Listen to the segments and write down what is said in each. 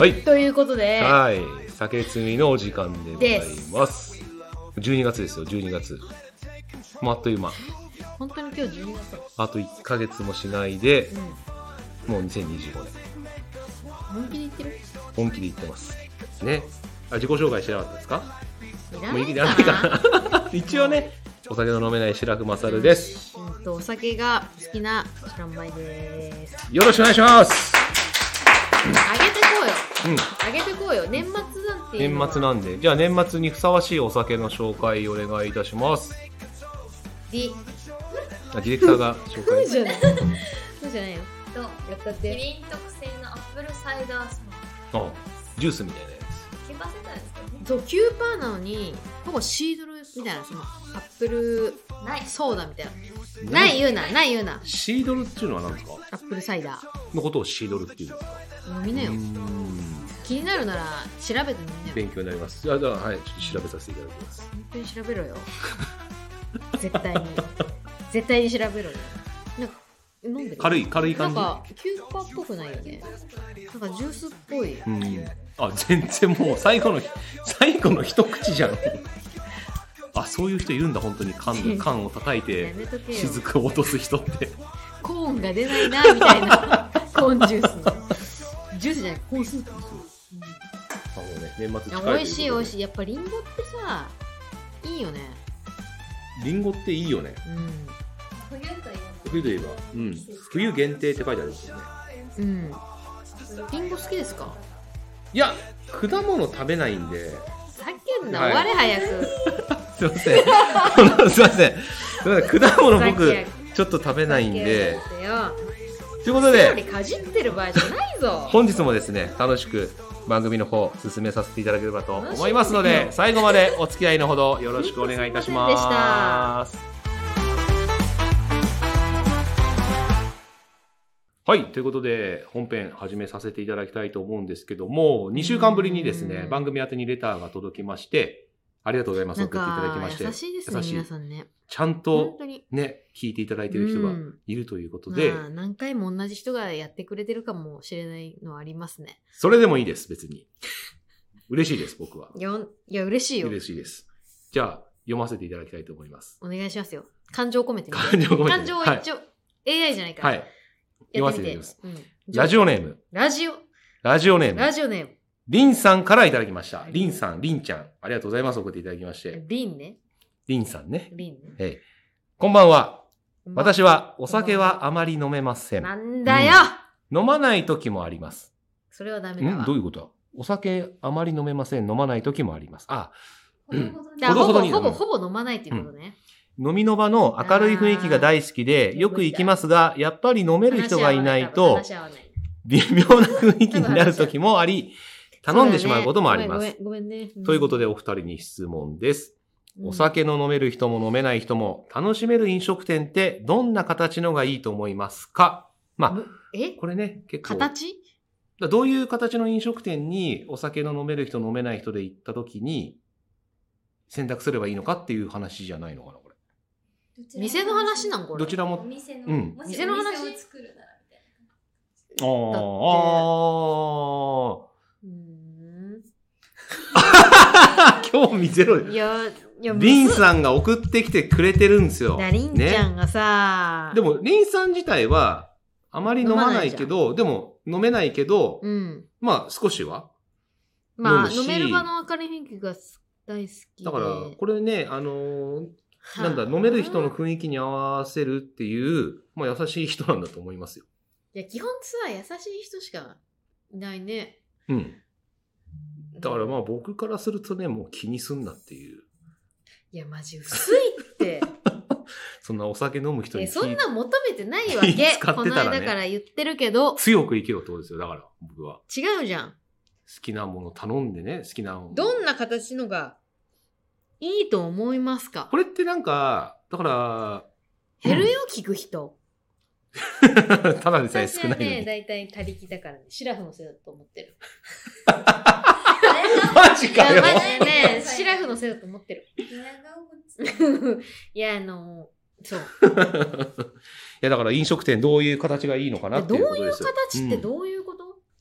はい。 ということで、 はい。酒摘みのお時間でございます。12月ですよ、12月。もうあっという間。 本当に今日12月。 あと1ヶ月もしないで、もう2025年。 本気で言ってる？ 本気で言ってます。ね。自己紹介してなかったですか？ もういいらないかな。一応ね、お酒の飲めない白くまさるです。 お酒が好きなしらんまいです。 よろしくお願いします。 あげてこうよ。あげてこうよ。年末なんていうのは。 年末なんで、じゃあ年末にふさわしいお酒の紹介お願いいたします。 ディレクターが紹介。 そうじゃない。そうじゃないよ。 とやったって。 キリン特製のアップルサイダースモーク。 ジュースみたいなや 9%ですかね。 そう、9% なのに、ほぼシードルみたいな、そのアップルソーダみたいな。ない言うな、ない言うな。 シードルっていうのは何ですか？ アップルサイダーのことをシードルっていうんですか？ 飲みなよ。気になるなら調べてみなよ。 勉強になります。はい、ちょっと調べさせていただきます。 本当に調べろよ。絶対に。絶対に調べろよ。なんか飲んでる？軽い感じ。 なんか9%っぽくないよね。なんかジュースっぽい。 全然もう最後の一口じゃん。そういう人いるんだ、本当に缶を叩いて雫を落とす人って。 コーンが出ないなみたいな。コーンジュース。ジュースじゃない、コーンスープ。 年末近い。 美味しい美味しい。やっぱリンゴってさ、いいよね。 リンゴっていいよね。冬といえば、冬限定って書いてあるんですよね。 リンゴ好きですか？ いや、果物食べないんで。 さっきの終われ早く。 すいません。すいません。果物僕ちょっと食べないんで。ということで、 かじってる場合じゃないぞ。 本日もですね、楽しく番組の方進めさせていただければと思いますので、最後までお付き合いのほどよろしくお願いいたします。はい、ということで本編始めさせていただきたいと思うんですけども、2週間ぶりにですね、番組宛てにレターが届きまして、ありがとうございます。送っていただきまして。 優しいですね、皆さんね。 ちゃんとね、聞いていただいている人がいるということで。 何回も同じ人がやってくれてるかもしれないのはありますね。 それでもいいです、別に。嬉しいです、僕は。 いや、嬉しいよ。 嬉しいです。じゃあ、読ませていただきたいと思います。 お願いしますよ。感情込めてみて。感情は一応、AI じゃないから。はい。 読ませていただきます。ラジオネーム。 ラジオネーム。 リンさんからいただきました。リンさん、リンちゃん。ありがとうございます。送っていただきまして。 リンね。 リンさんね。こんばんは。私はお酒はあまり飲めません。 なんだよ、 飲まない時もあります。 それはダメだわ。 どういうことだ？お酒あまり飲めません。飲まない時もあります。 ほぼ飲まないっていうことね。 飲みの場の明るい雰囲気が大好きで、よく行きますが、やっぱり飲める人がいないと、微妙な雰囲気になる時もあり、頼んでしまうこともあります。 ごめんね。 ということでお二人に質問です。お酒の飲める人も飲めない人も楽しめる飲食店ってどんな形のがいいと思いますか？これね、結構。どういう形の飲食店にお酒の飲める人飲めない人で行った時に選択すればいいのかっていう話じゃないのかな、これ。 店の話なんこれ。 どちらも。 店の話。 を作るならみたいな。興味ゼロ。 いや、 リンさんが送ってきてくれてるんですよ。 リンちゃんがさ、 でもリンさん自体はあまり飲まないけど、でも飲めないけど、少しは飲める場の明るい雰囲気が大好きで。 だからこれね、飲める人の雰囲気に合わせるっていう、優しい人なんだと思いますよ。 いや、基本さ、優しい人しかいないね。 だから僕からするとね、もう気にすんなっていう。 いや、マジ薄いって。 そんなお酒飲む人にそんな求めてないわけ。この間から言ってるけど。 強く生きろってことですよ、だから僕は。 違うじゃん。 好きなもの頼んでね、好きなもの。 どんな形のがいいと思いますか？ これってだから、 減るよ、聞く人。 ただでさえ少ないのに。 私はね、だいたい他力だからね、シラフのせいだと思ってる。 マジかよ。 マジでね、シラフのせいだと思ってる。いや、そう。 いや、だから飲食店どういう形がいいのかなっていうことですよ。 どういう形ってどういうこと？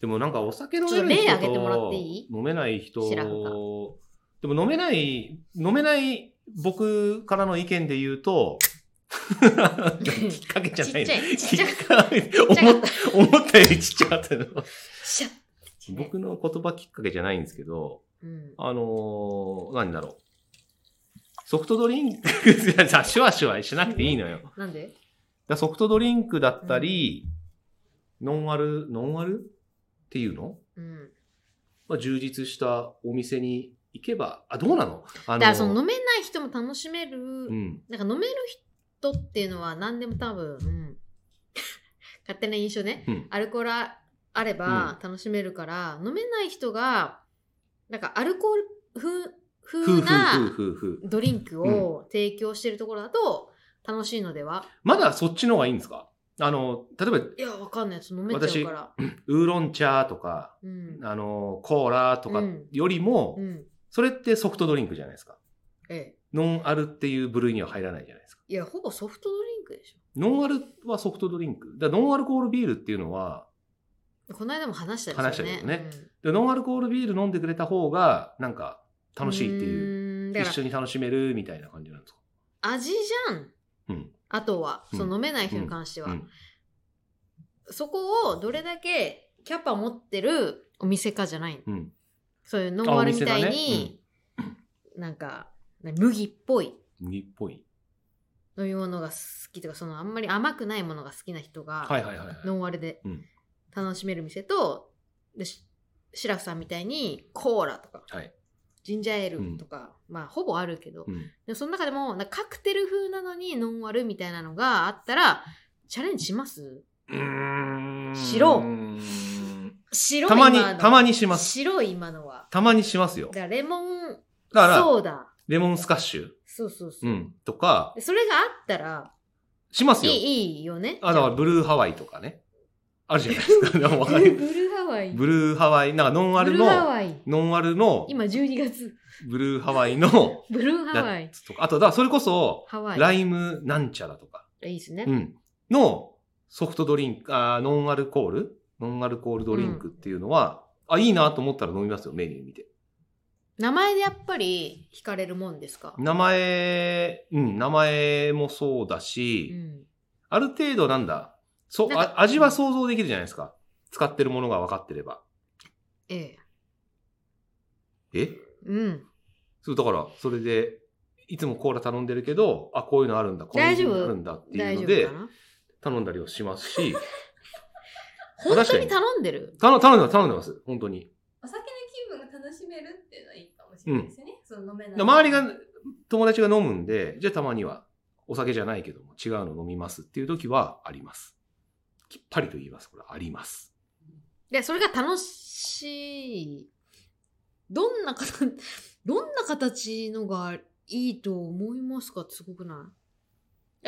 でもなんかお酒飲める人例挙げてもらっていい？ 飲めない人、 白くかでも飲めない僕からの意見で言うと、きっかけじゃないの。 ちっちゃ思ったよりちっちゃかったの。 シャッ僕の言葉きっかけじゃないんですけど、何だろう。ソフトドリンク、シュワシュワしなくていいのよ。 なんで？ ソフトドリンクだったり、ノンアルっていうの？まあ、充実したお店に行けば、どうなの？ だからその飲めない人も楽しめる、なんか飲める人っていうのは何でも多分、勝手な印象ね、アルコールあれば楽しめるから、飲めない人が、なんかアルコール風なドリンクを提供してるところだと楽しいのでは？ まだそっちの方がいいんですか？例えば、いや、わかんない。飲めちゃうから。 ウーロン茶とか、コーラとかよりも、それってソフトドリンクじゃないですか。ノンアルっていう部類には入らないじゃないですか。 いや、ほぼソフトドリンクでしょ。 ノンアルはソフトドリンク。ノンアルコールビールっていうのは、 この間も話したですよね。 でノンアルコールビール飲んでくれた方が、なんか楽しいっていう、一緒に楽しめるみたいな感じなんですか？ 味じゃん。あとは、その飲めない人に関しては。そこをどれだけキャパ持ってるお店かじゃないの。そういうノンアルみたいに、なんか、麦っぽい。 麦っぽい。 飲み物が好きとか、あんまり甘くないものが好きな人が、ノンアルで楽しめる店と、シラフさんみたいにコーラとか、ジンジャーエールとか、まあほぼあるけど、でもその中でもカクテル風なのにノンアルみたいなのがあったら、チャレンジします？白たまにします。 白い今のは。 たまにしますよ。 だからレモンソーダ。 レモンスカッシュ。 そう。 とか。 それがあったら。 しますよ。 いいよね。 だからブルーハワイとかね。あるじゃないですか。ブルーハワイ。なんかノンアルの。 今12月。 ブルーハワイの。 ブルーハワイ。 とか。あと、それこそ、ライムなんちゃらとか。 いいですね。 のソフトドリンク、ノンアルコールドリンクっていうのは、いいなと思ったら飲みますよ、メニュー見て。 名前でやっぱり惹かれるもんですか？ 名前もそうだし、ある程度味は想像できるじゃないですか。使ってるものが分かってれば。そう、だから、それで、いつもコーラ頼んでるけど、こういうのあるんだ、こういうのあるんだっていうので、頼んだりをしますし。 本当に頼んでる？ 頼んでます。本当に。 お酒の気分が楽しめるっていうのはいいかもしれないですよね。飲めない。 周りが、友達が飲むんで、じゃあたまには、お酒じゃないけども、違うの飲みますっていう時はあります。きっぱりと言います。これあります。 で、それが楽しい。どんな形のがいいと思いますかってすごくない？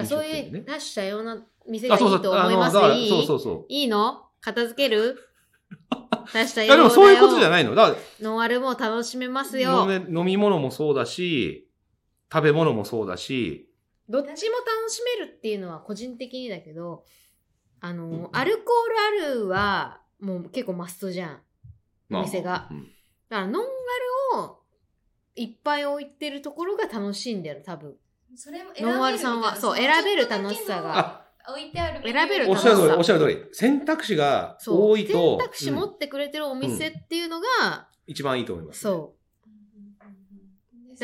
そういう出したような店がいいと思います。いいの？片付ける？出したような。 でもそういうことじゃないの。 ノンアルも楽しめますよ。 飲み物もそうだし、食べ物もそうだし。 どっちも楽しめるっていうのは個人的にだけど、アルコールあるはもう結構マストじゃん。お店が。だからノンアルをいっぱい置いてるところが楽しいんだよ、多分。ノンアルさんは、そう、選べる楽しさが。 置いてある。 選べる楽しさ。 おっしゃる通り。選択肢が多いと。 選択肢持ってくれてるお店っていうのが、 一番いいと思います。 そう。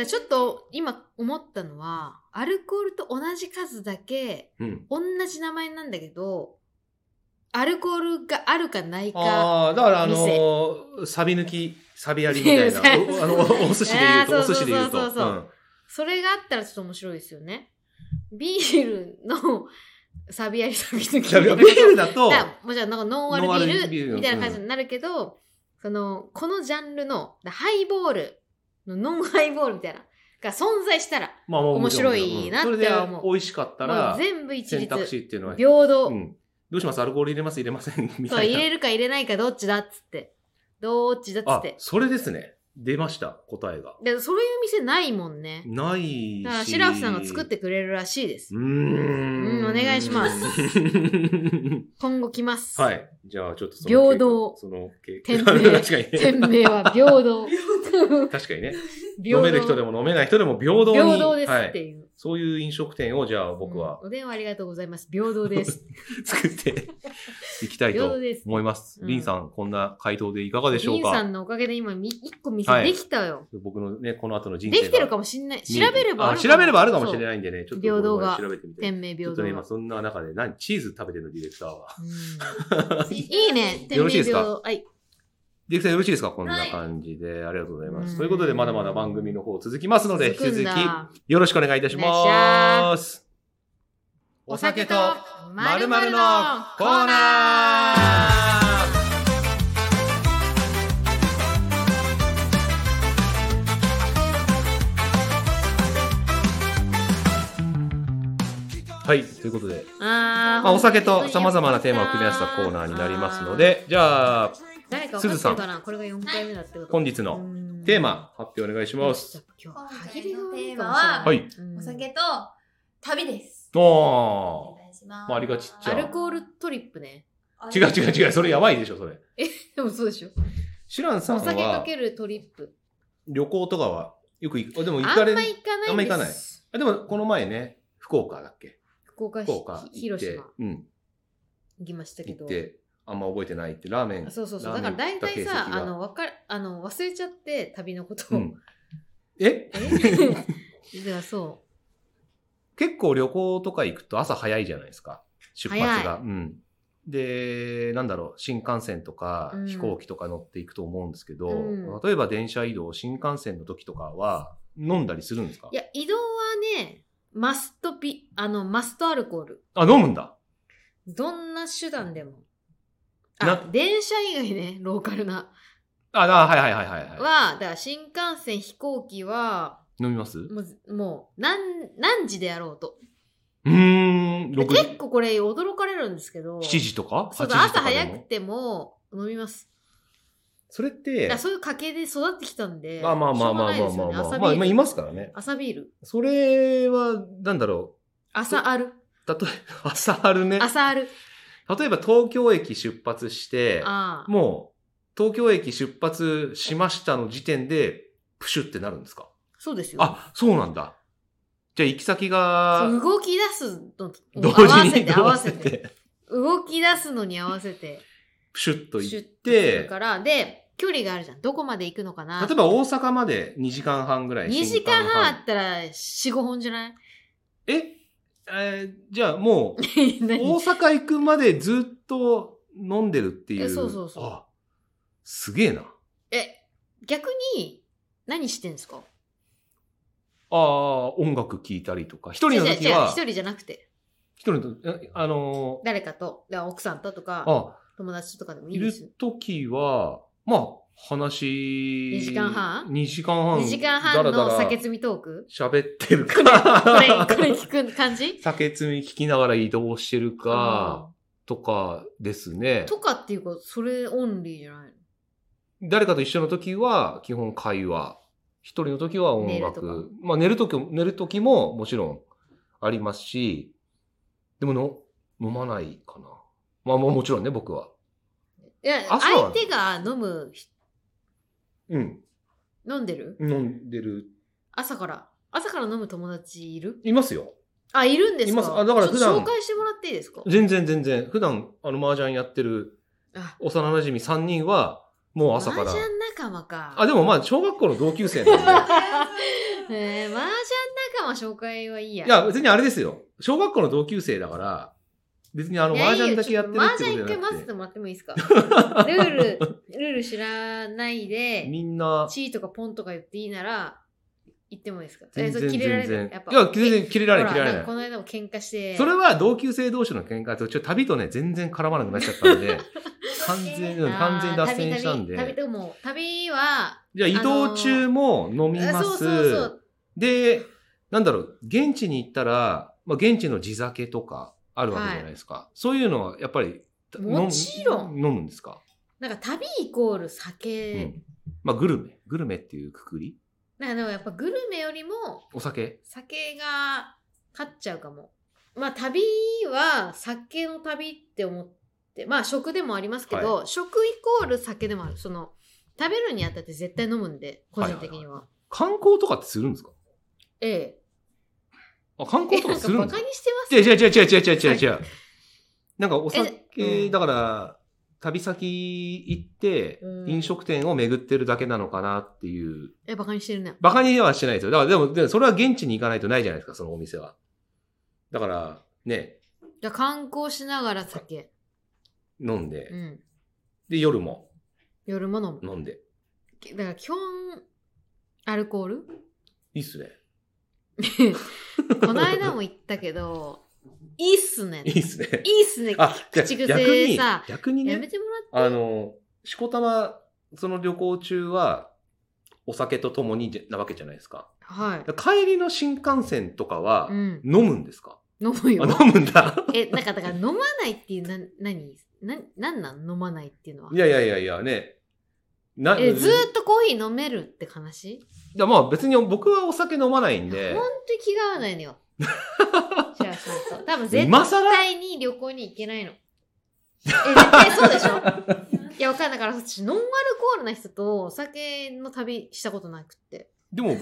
ちょっと今思ったのは、アルコールと同じ数だけ、同じ名前なんだけど、アルコールがあるかないか。 だからサビありみたいな。お寿司で言うと。 それがあったらちょっと面白いですよね。ビールのサビ抜き。 ビールだと、 もちろんなんかノンアルビールみたいな感じになるけど、このジャンルのハイボールのノンハイボールみたいなが存在したら面白いなって思う。 それで美味しかったら、 全部一律。 選択肢っていうのは平等。 どうします？アルコール入れます？入れません？みたいな。 そう、入れるか入れないかどっちだっつって。それですね。 出ました、答えが。 で、そういう店ないもんね。 ないし。 だから、シラフさんが作ってくれるらしいです。お願いします。今後来ます。 はい。じゃあ、ちょっと平等。店名は平等。 確かにね。飲める人でも飲めない人でも平等に。 平等ですっていう。 そういう飲食店をじゃあ僕は、 お電話ありがとうございます。平等です。 作っていきたいと思います。リンさん、こんな回答でいかがでしょうか？ リンさんのおかげで今一個店できたよ。 僕のね、この後の人生が。 できてるかもしんない。調べればあるあるかもしれないんでね。ちょっと平等が。 調べてみて。 店名平等。 ちょっとね、今そんな中でチーズ食べてるのディレクターは。 いいね。 よろしいですか？ はい。 ディレクターよろしいですか？こんな感じで、ありがとうございます。ということで、まだまだ番組の方続きますので、引き続きよろしくお願いいたします。お酒と〇〇のコーナー。はい、ということで、お酒と様々なテーマを組み合わせたコーナーになりますので、じゃあ、 すずさん、これが4回目だってこと。 本日のテーマ発表お願いします。 今日のテーマは、お酒と旅です。 おー、ありがちっちゃ。 アルコールトリップね。 違う、それやばいでしょ、それ。 でもそうでしょ。 シランさんは、 お酒かけるトリップ。 旅行とかはよく行く。でもあんま行かないです。 あんま行かない。でも、この前ね、福岡だっけ？ 福岡、広島。行きましたけど。 行って、あんま覚えてないってラーメン。 そう。だから大体さ、忘れちゃって旅のことを。 え？ ではそう。 結構旅行とか行くと朝早いじゃないですか。出発が。で、新幹線とか飛行機とか乗っていくと思うんですけど、例えば電車移動、新幹線の時とかは飲んだりするんですか？ いや、移動はね、マストアルコール。 あ、飲むんだ。 どんな手段でも。電車以外ね、ローカルな。 はい。 だから新幹線、飛行機は、 飲みます？ もう、何時であろうと。 結構これ驚かれるんですけど。 7時とか？ そうだ、朝早くても飲みます。 それって、 そういう家系で育ってきたんで。 まあ、いますからね。 朝ビール。 それは、 朝ある。 朝あるね。 朝ある。 例えば東京駅出発して、もう東京駅出発しましたの時点でプシュってなるんですか？ そうですよ。 あ、そうなんだ。じゃあ行き先が動き出すの同時に合わせて動き出すのに合わせてプシュッと行ってからで距離があるじゃん。どこまで行くのかな。 例えば大阪まで2時間半ぐらい。 2時間半あったら4、5本じゃない？ じゃあもう、大阪行くまでずっと飲んでるっていう。 そう。 あ、すげえな。 逆に、何してんすか？ 音楽聴いたりとか。一人の時は。 一人じゃなくて。 一人の、 誰かと、奥さんとか、友達とかでもいいです。 いる時は、話、 2時間半 ?2 時間半。 2時間半の酒積みトーク喋ってるか。 これ聞く感じ？ 酒積み聞きながら移動してるか、とかですね。 とかっていうか、それオンリーじゃないの？ 誰かと一緒の時は、基本会話。一人の時は音楽。寝る時ももちろんありますし、でも飲まないかな。もちろんね、僕は。 いや、相手が飲む。飲んでる？ 飲んでる。 朝から飲む友達いる？ いますよ。 いるんですか？ います。だから普段。 紹介してもらっていいですか？ 全然。普段、麻雀やってる幼馴染3人は、もう朝から。 麻雀仲間か。 でも小学校の同級生なんで。 麻雀仲間紹介はいいや。 いや、別にあれですよ。小学校の同級生だから、別に麻雀だけやってるってことじゃなくて。 麻雀一回混ぜてもらってもいいですか？ルール知らないで、 みんな、 チーとかポンとか言っていいなら、言ってもいいですか？ 全然。 切れられる？やっぱ。 いや、全然切れられない。 この間も喧嘩して。 それは同級生同士の喧嘩と、旅とね、全然絡まなくなっちゃったんで、完全に脱線したんで。 旅は、 じゃあ移動中も飲みます。そう。で、現地に行ったら、現地の地酒とかあるわけじゃないですか。そういうのはやっぱり、 もちろん飲むんですか？ なんか旅イコール酒。 まあグルメっていうくくり。 なんかでもやっぱグルメよりも酒が勝っちゃうかも。まあ旅は酒の旅って思って、まあ食でもありますけど、食イコール酒でもある。その食べるにあたって絶対飲むんで、個人的には。 観光とかってするんですか？ ええ。 観光とかするんですか？ バカにしてます？ 違う。なんかお酒、だから、旅先行って、飲食店を巡ってるだけなのかなっていう。 バカにしてるね。 バカにはしてないですよ。だからでも、それは現地に行かないとないじゃないですか、そのお店は。だから、ね。 じゃあ観光しながら酒。 飲んで。で、夜も飲む。 飲んで。 だから基本、アルコール？ いいっすね。 この間も言ったけど、いいっすね。 あ、 口癖さ。 逆にね。 やめてもらって。 しこたま、その旅行中は、お酒と共になわけじゃないですか。 はい。 帰りの新幹線とかは、飲むんですか？ 飲むよ。 飲むんだ。 なんかだから飲まないっていう、なんなん飲まないっていうのは。 いや、ね。 ずーっとコーヒー飲めるって話？ いや、まあ別に僕はお酒飲まないんで。 本当に気が合わないのよ。じゃあ多分絶対に旅行に行けないの。絶対そうでしょ？いや、わかんないから私、ノンアルコールな人とお酒の旅したことなくって。 でも、 違う、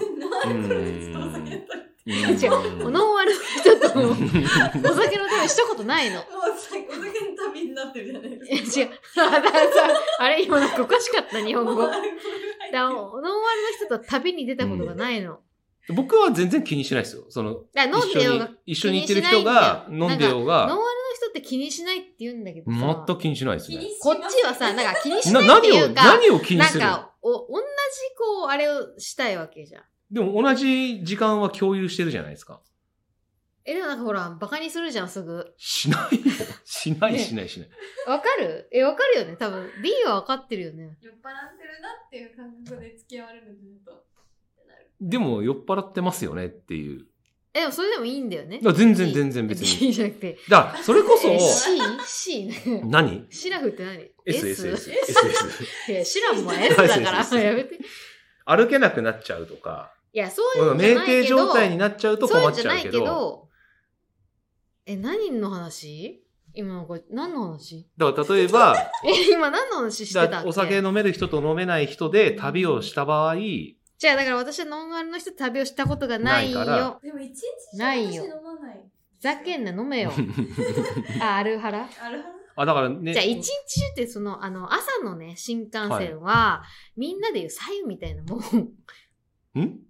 ノンアルの人とお酒の旅したことないの。もうお酒の旅になってるじゃないですか。 違う。あれ、今なんかおかしかった、日本語。ノンアルの人と旅に出たことがないの。 僕は全然気にしないですよ。 飲んでようが一緒に行ってる人が飲んでようが。 ノンアルの人って気にしないって言うんだけどさ。 全く気にしないですね。 こっちはさ、なんか気にしないっていうか。 何を気にするの？ なんか、同じあれをしたいわけじゃん。 でも同じ時間は共有してるじゃないですか。 でもなんかほら、バカにするじゃん、すぐ。 しないよ。しない。 わかる？わかるよね。多分、B はわかってるよね。 酔っ払ってるなっていう感覚で付き合われるのずっと。 でも酔っ払ってますよねっていう。 でもそれでもいいんだよね。 全然別に。 B じゃなくて。 だから、それこそ。 C ね。 何？ シラフって何？ S。 いや、シラフも S だから、やめて。 歩けなくなっちゃうとか。 いや、そういうのじゃないけど。 酩酊状態になっちゃうと困っちゃうけど。 何の話？今のこれ何の話？ だから例えば。 今何の話してたっけ？ お酒飲める人と飲めない人で旅をした場合。 じゃあだから私はノンアルの人と旅をしたことがないよ。 でも一日ないよ。 飲まない。 ふざけんな、飲めよ。アルハラ？ だからね。 じゃあ一日中って朝のね、新幹線は、みんなでいう左右みたいなもん。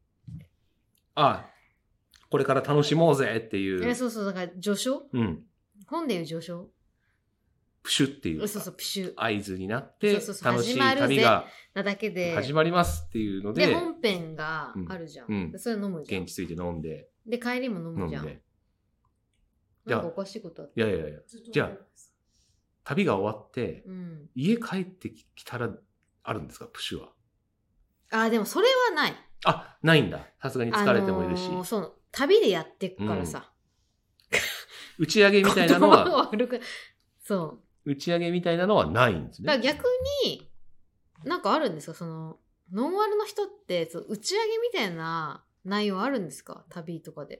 これから楽しもうぜっていう。 そう、だから序章？本でいう序章？ プシュっていう。 そう、プシュ。 合図になって、楽しい旅が始まりますっていうので。 で、本編があるじゃん。それ飲むじゃん。 現地ついて飲んで。 で、帰りも飲むじゃん。なんかおかしいことあった。 いや。じゃあ、旅が終わって、家帰ってきたらあるんですか、プシュは。 でもそれはない。 ないんだ。さすがに疲れてもいるし。 そう、旅でやってくからさ。 打ち上げみたいなのは、 そう。 打ち上げみたいなのはないんですね。 だから逆に、なんかあるんですか？ノンアルの人って、打ち上げみたいな内容あるんですか？旅とかで。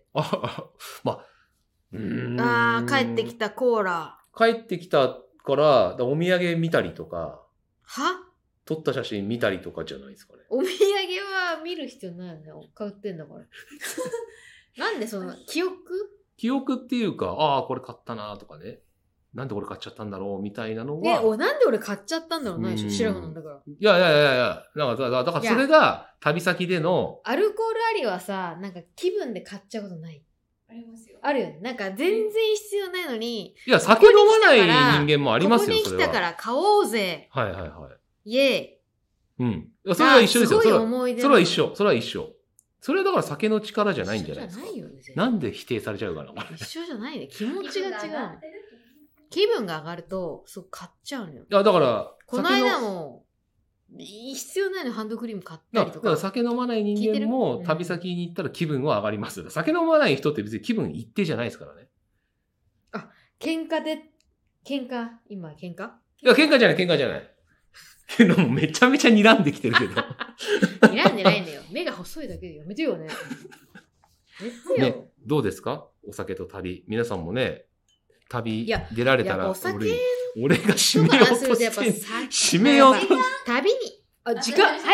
帰ってきたコーラ。 帰ってきたから、お土産見たりとか。 は？ 撮った写真見たりとかじゃないですかね。 お土産は見る必要ないよね。買ってんだから。なんで記憶っていうか、これ買ったなとかね。なんで俺買っちゃったんだろうみたいなのは。 なんで俺買っちゃったんだろうないでしょ、シラフなんだから。 いや。だからそれが旅先での。 アルコールありはさ、なんか気分で買っちゃうことない？ ありますよ。 あるよね。なんか全然必要ないのに。 いや、酒飲まない人間もありますよ、 ここに来たから買おうぜ。 はい。 イエーイ。それは一緒ですよ。 すごい思い出。 それは一緒。それはだから酒の力じゃないんじゃないですか。 一緒じゃないよね。 なんで否定されちゃうかな。 一緒じゃないね。気持ちが違う。気分が上がると、買っちゃうのよ。 だから、 この間も、必要ないのハンドクリーム買ったりとか。 だから酒飲まない人間も旅先に行ったら気分は上がります。酒飲まない人って別に気分一定じゃないですからね。 今喧嘩？ いや、喧嘩じゃない。 けどもめちゃめちゃ睨んできてるけど。 睨んでないんだよ。目が細いだけでやめてよね。 ね、どうですか？お酒と旅。皆さんもね、旅出られたら、俺が締めようとして、締めようとして。 旅に、時間、はい。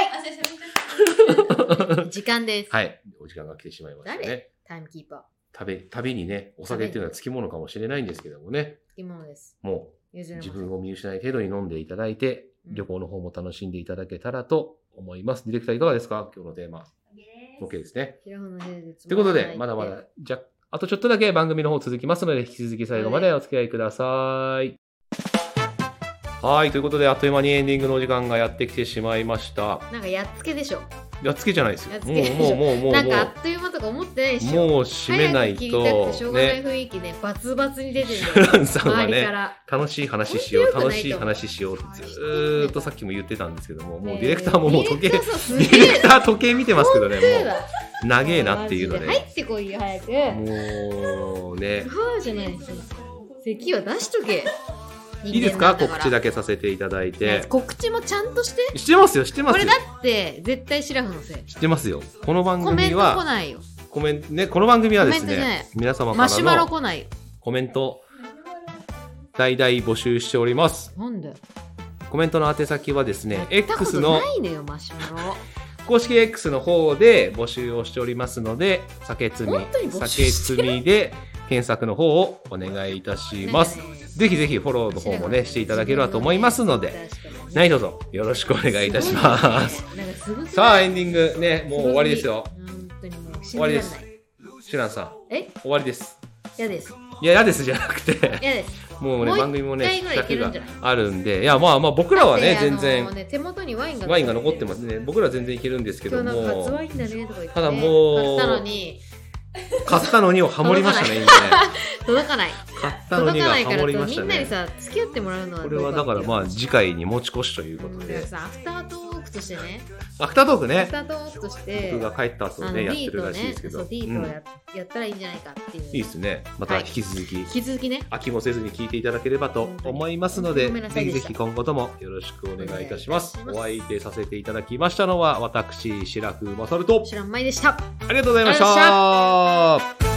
時間です。 はい。お時間が来てしまいましたね。 タイムキーパー。 旅にね、お酒っていうのはつきものかもしれないんですけどもね。 つきものです。 もう、自分を見失い程度に飲んでいただいて、旅行の方も楽しんでいただけたらと思います。ディレクターいかがですか？今日のテーマ。OK ですね。ということで、まだまだ、あとちょっとだけ番組の方続きますので、引き続き最後までお付き合いください。はい、ということで、あっという間にエンディングのお時間がやってきてしまいました。 なんかやっつけでしょ。 やっつけじゃないですよ。 もう。なんかあっという間とか思ってないでしょ。 もう締めないと。早く切りたくてしょうがない雰囲気ね、 バツバツに出てるんだよ。シュランさんはね、楽しい話しようってずーっとさっきも言ってたんですけども、もうディレクターももう時計、ディレクター時計見てますけどね、もう長えなっていうので。 入ってこいよ、早く。 もうね。 そうじゃないですよ。席は出しとけ。 いいですか？告知だけさせていただいて。 告知もちゃんとして。 してますよ、してますよ。 これだって絶対シラフのせい。 してますよ。この番組はコメント来ないよ。 この番組はですね、皆様からのマシュマロ来ないよ。 コメント大々募集しております。 なんで？ コメントの宛先はですね、X のないねよマシュマロ。 公式 X の方で募集をしておりますので、酒つみで検索の方をお願いいたします。ぜひぜひフォローの方もねしていただければと思いますので、何卒よろしくお願いいたします。さあエンディングね、もう終わりですよ。終わりです。シュランさん、終わりです。 嫌です。 いや嫌ですじゃなくて、 嫌です。 もうね番組もね企画があるんで、いやまあ僕らはね全然手元にワインが残ってますね。僕らは全然いけるんですけども、 初ワインだねとか言って、 ただもう買ったのにをハモりましたね、今ね。 届かない。 買ったのにがハモりましたね。 みんなにさ、付き合ってもらうのはこれはだからまあ次回に持ち越しということで。 アフタートークとしてね。 アフタートークね。 アフタートークとして、 僕が帰った後ね、やってるらしいですけど。 ディートをやったらいいんじゃないかっていう。 いいですね。また引き続きね。 飽きもせずに聞いていただければと思いますので、ぜひぜひ今後ともよろしくお願いいたします。お相手させていただきましたのは、私、白くまさると、 白舞でした。 ありがとうございました。